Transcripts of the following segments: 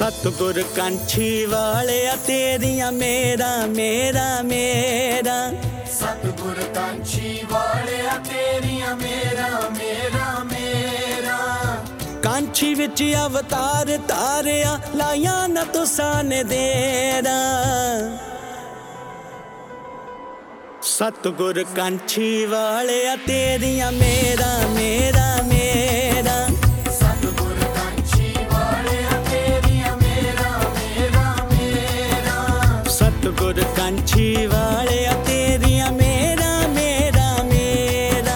सतगुर कांछी वालिया तेरिया मेरा मेरा मेरा। सतगुर कांछी वालिया तेरिया मेरा मेरा मेरा। कांछी विच अवतार तारिया लाया न तुसां ने देरा। सतगुर कांछी वालिया तेरिया मेरा मेरा मेरा। सतगुर कांछी वालिया तेरिया मेरा मेरा मेरा। सतगुर कांछी वालिया तेरिया मेरा मेरा मेरा।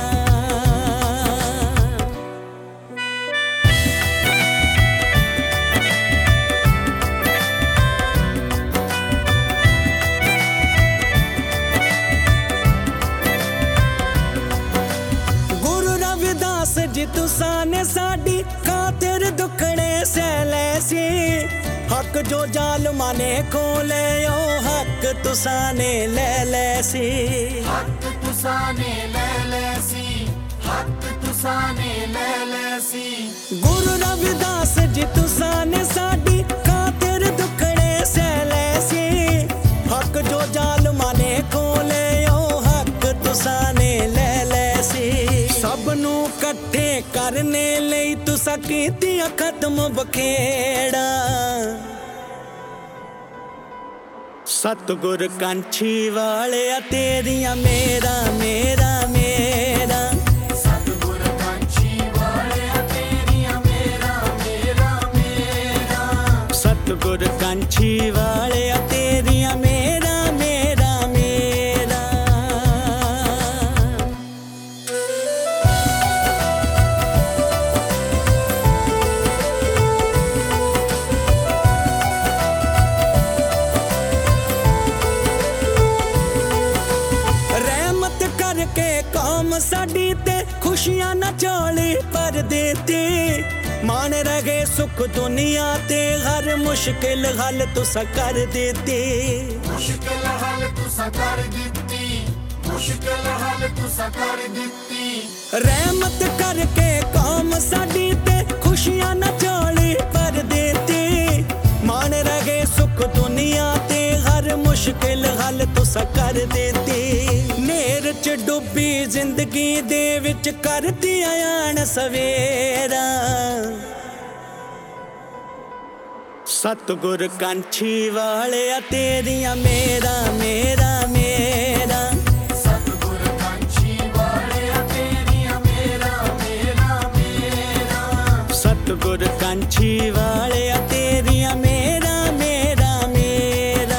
जी तुसां ने साडी खातिर दुखड़े सहले सी। हक जो जालमा ने खोले ओ हक तुसां ने ले सी। हक तुसां ने ले सी। हक तुसां ने ले सी। गुरु रविदास जी तुसां ने साडी खातिर दुखड़े सहले सी। हक जो जालमा ने खोले ओ हक तुसां ने ले सी। सब नू कट्ठे करने लई तुसां कीतियां खत्म बखेड़ा। सतगुर कांछी वालिया तेरिया मेरा मेरा मेरा। सतगुर कांछी वालिया तेरिया मेरा मेरा मेरा। सतगुर कांछी वालिया तेरिया मेरा मेरा मेरा। करके कौम साडी ते खुशियां न झोली भर देती। मान रहे सुख दुनिया ते हर मुश्किल हल तुसा कर देती। मुश्किल हल तुसा कर देती। मुश्किल हल तुसा कर देती। रहमत करके कौम साडी ते खुशियां न झोली भर देती। मान रहे सुख दुनिया ते हर मुश्किल हल तुसा कर देती। नेर च डुबी जिंदगी दे विच करती आयान सवेरा। सतगुर कांछी वालिया तेरिया मेरा मेरा मेरा। सतगुर कांछी वालिया तेरिया मेरा मेरा मेरा। सतगुर कांछी वालिया तेरिया मेरा मेरा मेरा।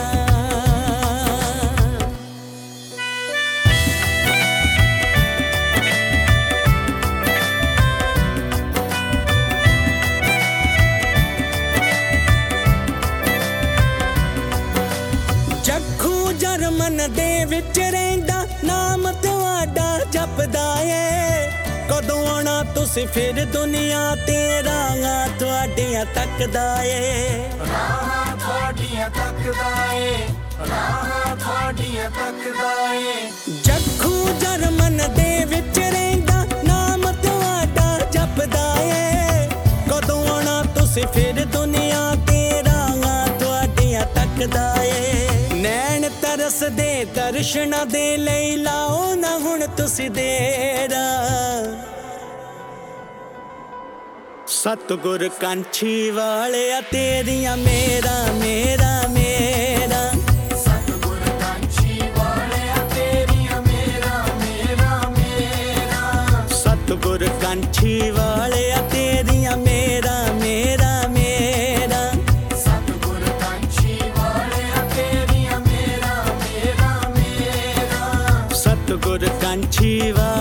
जखू जरमन दे विच रहिंदा नाम तुहाडा जपदा ए। कदों आना तुसी फिर दुनिया ते राहां तुहाडियां तकदा ए। राहां तुहाडियां तकदा ए। राहां तुहाडियां तकदा ए। जखू जरमन दे विच रहिंदा नाम तुहाडा जपदा ए। कदों आना तुसी फिर दुनिया ते राहां तुहाडियां तकदा ए। नैन तरस दे दर्शना दे लई लाओ ना हुण तुसी देरा। सतगुर कांछी वालिया तेरिया मेरा मेरा मेरा। सतगुर कांछी वालिया तेरिया मेरा मेरा मेरा। सतगुर कांछी वालिया तेरिया मेरा मेरा मेरा। सतगुर कांछी वालिया तेरिया मेरा मेरा मेरा। सतगुर कांछी वालिया